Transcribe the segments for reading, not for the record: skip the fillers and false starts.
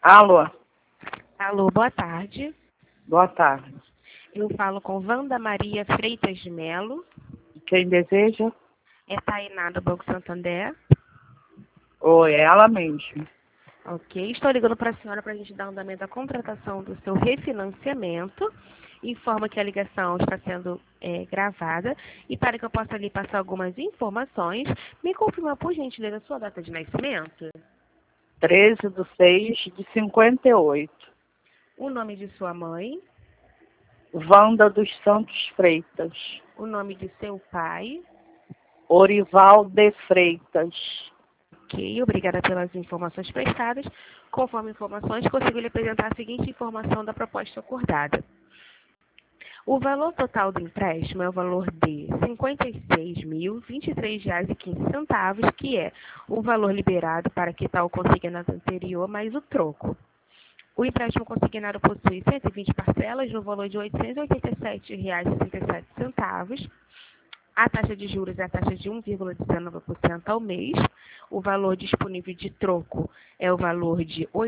Alô, Alô, boa tarde. boa tarde. Eu falo com Wanda Maria Freitas de Melo. Quem deseja? É Tainá do Banco Santander. Oi, é ela mesmo. Ok. Estou ligando para a senhora para a gente dar andamento à contratação do seu refinanciamento. Informa que a ligação está sendo gravada. E para que eu possa lhe passar algumas informações, me confirma, por gentileza, a sua data de nascimento, 13/6/58. o nome de sua mãe, Wanda dos Santos Freitas. o nome de seu pai. Orival de Freitas. Ok, obrigada pelas informações prestadas. Conforme informações, consigo lhe apresentar a seguinte informação da proposta acordada. O valor total do empréstimo é o valor de R$ 56.023,15, que é o valor liberado para quitar o consignado anterior mais o troco. O empréstimo consignado possui 120 parcelas no valor de R$ 887,67. A taxa de juros é a taxa de 1,19% ao mês. O valor disponível de troco é o valor de R$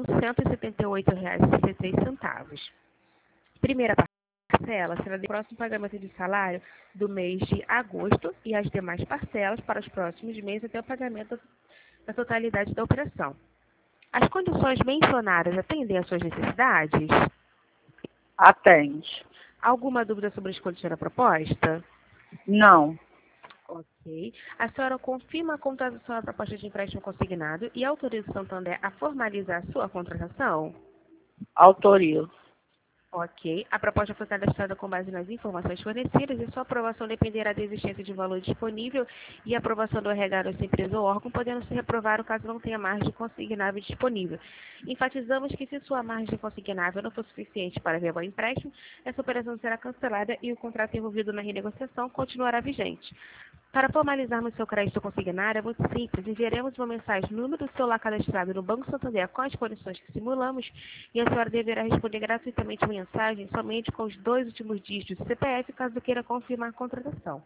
8.178,63. Primeira parcela será do próximo pagamento de salário do mês de agosto e as demais parcelas para os próximos meses até o pagamento da totalidade da operação. As condições mencionadas atendem às suas necessidades? Atende. Alguma dúvida sobre as condições da proposta? Não. Ok. A senhora confirma a contratação da proposta de empréstimo consignado e autoriza o Santander a formalizar a sua contratação? Autorizo. Ok. A proposta foi cadastrada com base nas informações fornecidas e sua aprovação dependerá da existência de valor disponível e aprovação do RH dessa empresa ou órgão, podendo se reprovar caso não tenha margem consignável disponível. Enfatizamos que se sua margem consignável não for suficiente para verbar o empréstimo, essa operação será cancelada e o contrato envolvido na renegociação continuará vigente. Para formalizarmos seu crédito consignado, é muito simples. Enviaremos uma mensagem no número do celular cadastrado no Banco Santander com as condições que simulamos e a senhora deverá responder gratuitamente a mensagem somente com os 2 últimos dígitos do CPF, caso queira confirmar a contratação.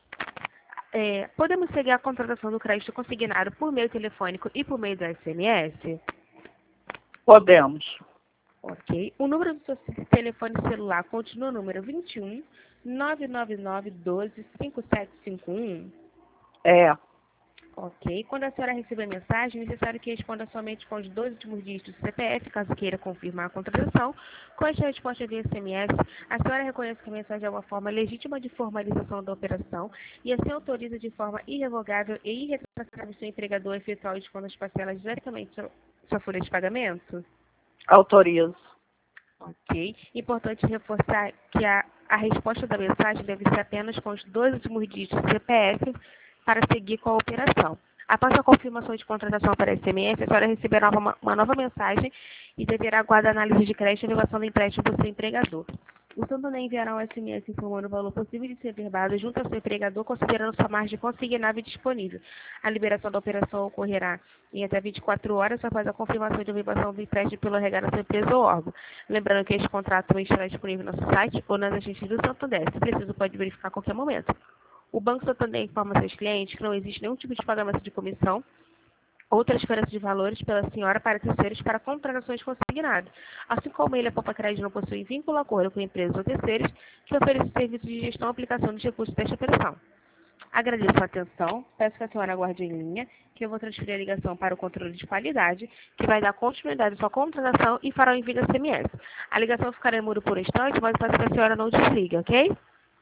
Podemos seguir a contratação do crédito consignado por meio telefônico e por meio do SMS? Podemos. Ok. O número do seu telefone celular continua o número 21 999 12 5751? É. Ok. Quando a senhora receber a mensagem, é necessário que responda somente com os 2 últimos dígitos do CPF, caso queira confirmar a contratação. Com esta resposta via SMS, a senhora reconhece que a mensagem é uma forma legítima de formalização da operação e assim autoriza de forma irrevogável e irretratável seu empregador a efetuar o desconto das parcelas diretamente sua folha de pagamento? Autorizo. Ok. Importante reforçar que a resposta da mensagem deve ser apenas com os 2 últimos dígitos do CPF para seguir com a operação. Após a confirmação de contratação para SMS, a senhora receberá uma nova mensagem e deverá aguardar a análise de crédito e elevação do empréstimo do seu empregador. O Santander enviará um SMS informando o valor possível de ser verbado junto ao seu empregador, considerando sua margem consignável disponível. A liberação da operação ocorrerá em até 24 horas após a confirmação de obrigação do empréstimo pelo RH da sua empresa ou órgão. Lembrando que este contrato também estará disponível no nosso site ou nas agências do Santander. Se preciso, pode verificar a qualquer momento. O Banco Santander informa seus clientes que não existe nenhum tipo de pagamento de comissão ou transferência de valores pela senhora para terceiros para contratações consignadas, assim como ele, a Poupa Crédito, não possui vínculo acordo com empresas ou terceiros que oferecem serviços de gestão e aplicação dos recursos desta operação. Agradeço a atenção, peço que a senhora aguarde em linha, que eu vou transferir a ligação para o controle de qualidade, que vai dar continuidade à sua contratação e fará o envio da SMS. A ligação ficará em mudo por um instante, mas peço que a senhora não desligue, ok?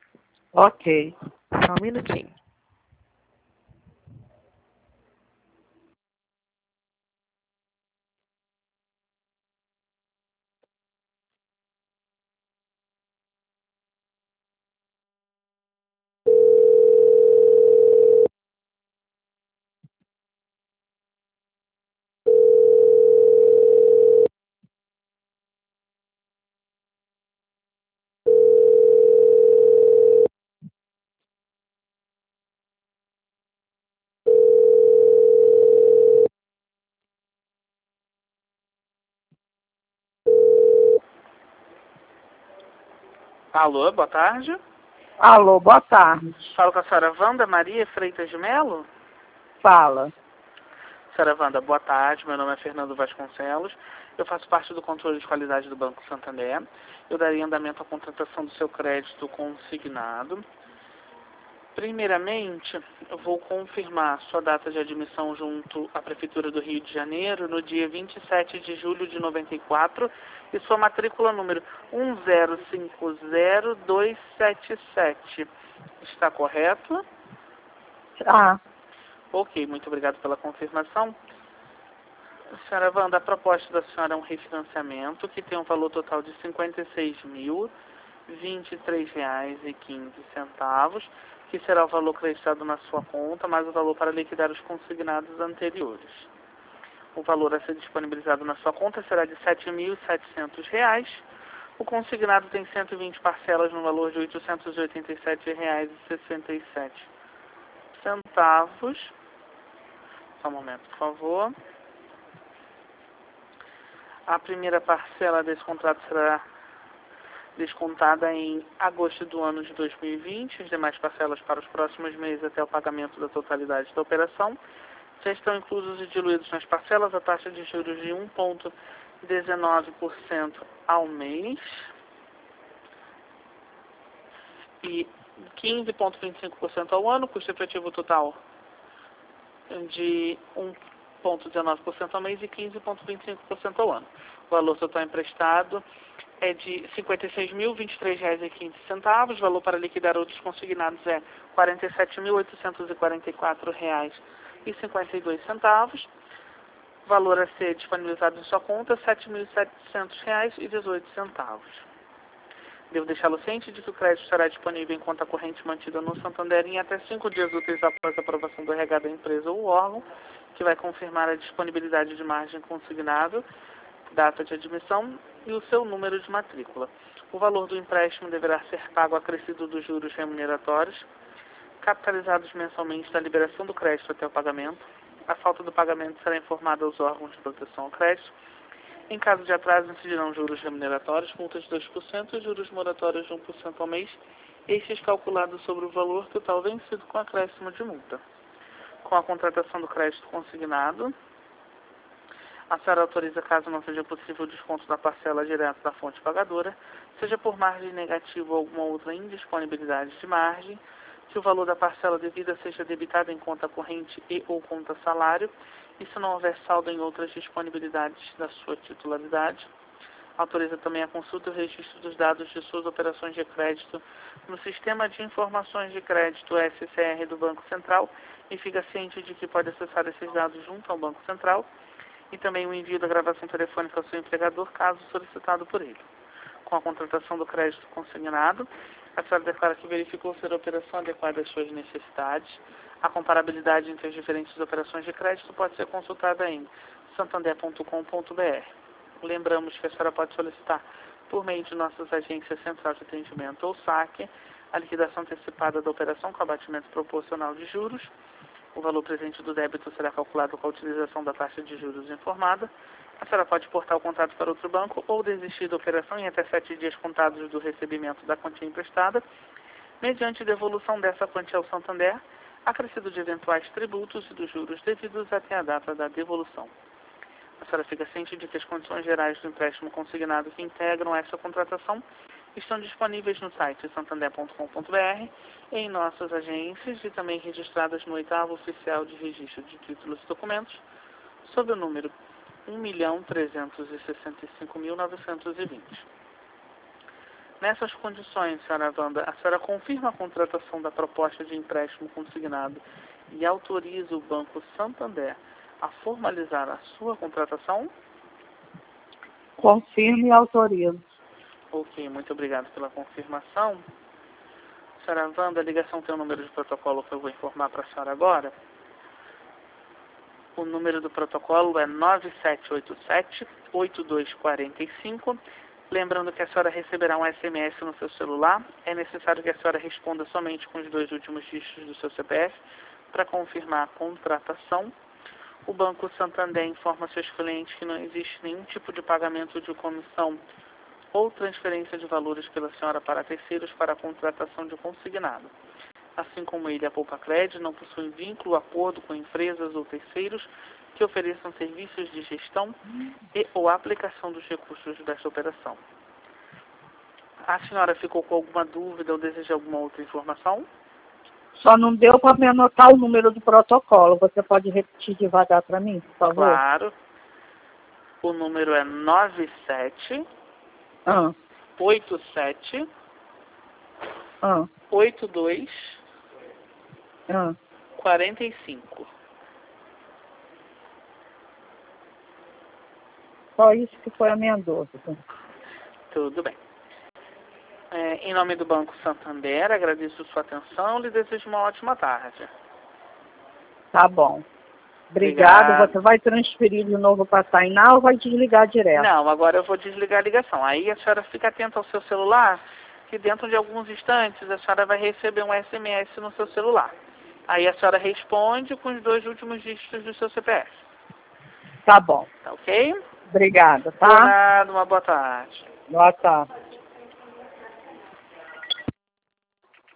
Ok. Só um minutinho. Alô, boa tarde. Alô, boa tarde. Falo com a senhora Wanda Maria Freitas de Melo. Fala. Senhora Wanda, boa tarde. Meu nome é Fernando Vasconcelos. Eu faço parte do controle de qualidade do Banco Santander. Eu daria andamento à contratação do seu crédito consignado. Primeiramente, eu vou confirmar sua data de admissão junto à Prefeitura do Rio de Janeiro no dia 27 de julho de 94 e sua matrícula número 1050277. Está correto? Ah, Ok, muito obrigado pela confirmação. Senhora Wanda, a proposta da senhora é um refinanciamento que tem um valor total de R$ 56.023,15, que será o valor creditado na sua conta, mais o valor para liquidar os consignados anteriores. O valor a ser disponibilizado na sua conta será de R$ 7.700. O consignado tem 120 parcelas no valor de R$ 887,67. Só um momento, por favor. A primeira parcela desse contrato será descontada em agosto do ano de 2020. As demais parcelas para os próximos meses até o pagamento da totalidade da operação. Já estão inclusos e diluídos nas parcelas a taxa de juros de 1,19% ao mês e 15,25% ao ano, custo efetivo total de 1,19% ao mês e 15,25% ao ano. O valor total emprestado é de R$ 56.023,15. O valor para liquidar outros consignados é R$ 47.844,52. O valor a ser disponibilizado em sua conta é R$ 7.700,18. Devo deixá-lo ciente de que o crédito estará disponível em conta corrente mantida no Santander em até 5 dias úteis após a aprovação do RH da empresa ou órgão, que vai confirmar a disponibilidade de margem consignada, data de admissão e o seu número de matrícula. O valor do empréstimo deverá ser pago acrescido dos juros remuneratórios, capitalizados mensalmente da liberação do crédito até o pagamento. A falta do pagamento será informada aos órgãos de proteção ao crédito. Em caso de atraso, incidirão juros remuneratórios, multas de 2% e juros moratórios de 1% ao mês, estes calculados sobre o valor total vencido com acréscimo de multa. Com a contratação do crédito consignado, a senhora autoriza, caso não seja possível o desconto da parcela direto da fonte pagadora, seja por margem negativa ou alguma outra indisponibilidade de margem, que o valor da parcela devida seja debitado em conta corrente e ou conta salário, e se não houver saldo em outras disponibilidades da sua titularidade. Autoriza também a consulta e o registro dos dados de suas operações de crédito no Sistema de Informações de Crédito SCR do Banco Central e fica ciente de que pode acessar esses dados junto ao Banco Central e também o envio da gravação telefônica ao seu empregador, caso solicitado por ele. Com a contratação do crédito consignado, a senhora declara que verificou ser a operação adequada às suas necessidades. A comparabilidade entre as diferentes operações de crédito pode ser consultada em santander.com.br. Lembramos que a senhora pode solicitar, por meio de nossas agências Central de Atendimento ou SAC, a liquidação antecipada da operação com abatimento proporcional de juros. O valor presente do débito será calculado com a utilização da taxa de juros informada. A senhora pode portar o contrato para outro banco ou desistir da operação em até 7 dias contados do recebimento da quantia emprestada, mediante devolução dessa quantia ao Santander, acrescido de eventuais tributos e dos juros devidos até a data da devolução. A senhora fica ciente de que as condições gerais do empréstimo consignado que integram essa contratação estão disponíveis no site santander.com.br, em nossas agências e também registradas no 8º Oficial de Registro de Títulos e Documentos, sob o número 1.365.920. Nessas condições, senhora Wanda, a senhora confirma a contratação da proposta de empréstimo consignado e autoriza o Banco Santander a formalizar a sua contratação? confirme e autorizo. Ok, muito obrigado pela confirmação. Senhora Wanda, a ligação tem o número de protocolo que eu vou informar para a senhora agora. O número do protocolo é 9787-8245. Lembrando que a senhora receberá um SMS no seu celular. É necessário que a senhora responda somente com os 2 últimos dígitos do seu CPF para confirmar a contratação. O Banco Santander informa seus clientes que não existe nenhum tipo de pagamento de comissão ou transferência de valores pela senhora para terceiros para a contratação de consignado. Assim como ele, a Poupa Cred não possui vínculo, acordo com empresas ou terceiros que ofereçam serviços de gestão e ou aplicação dos recursos desta operação. A senhora ficou com alguma dúvida ou deseja alguma outra informação? Só não deu para me anotar o número do protocolo. Você pode repetir devagar para mim, por favor? Claro. O número é 97 Ah, 87 ah, 82 ah. 45. Só isso que foi a minha dúvida. Tudo bem. Em nome do Banco Santander, agradeço sua atenção e lhe desejo uma ótima tarde. Tá bom. Obrigado. Obrigado. Você vai transferir de novo para a Tainá ou vai desligar direto? Não, agora eu vou desligar a ligação. Aí a senhora fica atenta ao seu celular, que dentro de alguns instantes a senhora vai receber um SMS no seu celular. Aí a senhora responde com os 2 últimos dígitos do seu CPF. Tá bom. Tá ok? Obrigada, Por tá? nada, uma boa tarde. Boa tarde.